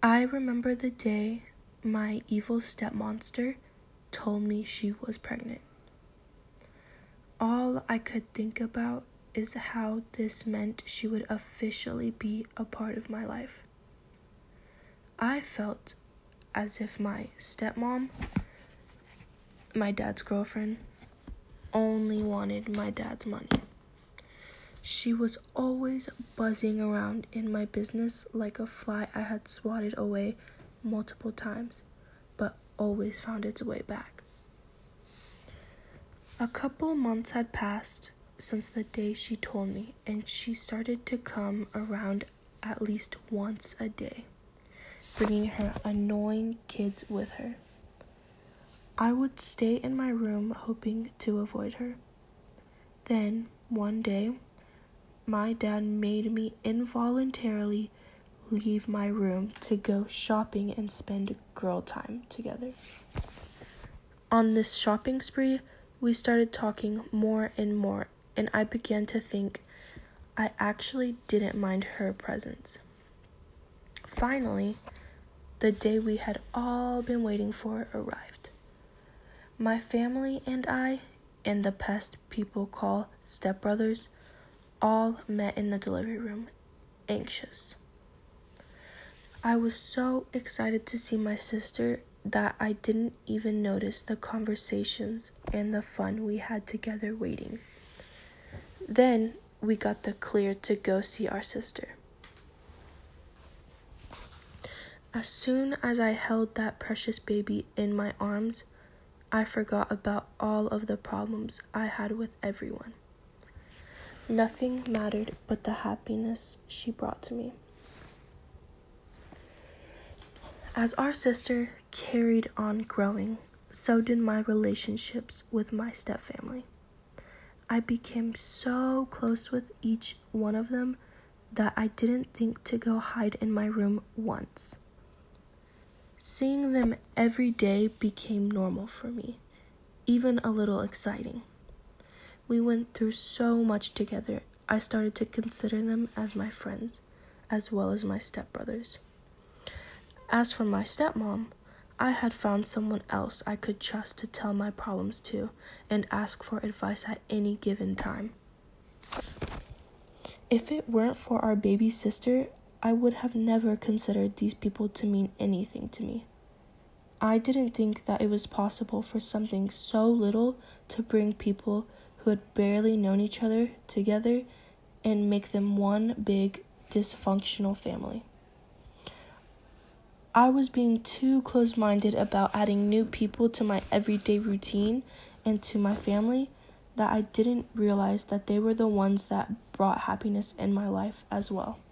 I remember the day my evil stepmonster told me she was pregnant. All I could think about is how this meant she would officially be a part of my life. I felt as if my stepmom, my dad's girlfriend, only wanted my dad's money. She was always buzzing around in my business like a fly I had swatted away multiple times, but always found its way back. A couple months had passed since the day she told me, and she started to come around at least once a day, bringing her annoying kids with her. I would stay in my room hoping to avoid her. Then, one day, my dad made me involuntarily leave my room to go shopping and spend girl time together. On this shopping spree, we started talking more and more, and I began to think I actually didn't mind her presence. Finally, the day we had all been waiting for arrived. My family and I, and the pest people call stepbrothers, all met in the delivery room, anxious. I was so excited to see my sister that I didn't even notice the conversations and the fun we had together waiting. Then we got the clear to go see our sister. As soon as I held that precious baby in my arms, I forgot about all of the problems I had with everyone. Nothing mattered but the happiness she brought to me. As our sister carried on growing, so did my relationships with my stepfamily. I became so close with each one of them that I didn't think to go hide in my room once. Seeing them every day became normal for me, even a little exciting. We went through so much together, I started to consider them as my friends, as well as my stepbrothers. As for my stepmom, I had found someone else I could trust to tell my problems to and ask for advice at any given time. If it weren't for our baby sister, I would have never considered these people to mean anything to me. I didn't think that it was possible for something so little to bring people who had barely known each other together and make them one big dysfunctional family. I was being too close-minded about adding new people to my everyday routine and to my family that I didn't realize that they were the ones that brought happiness in my life as well.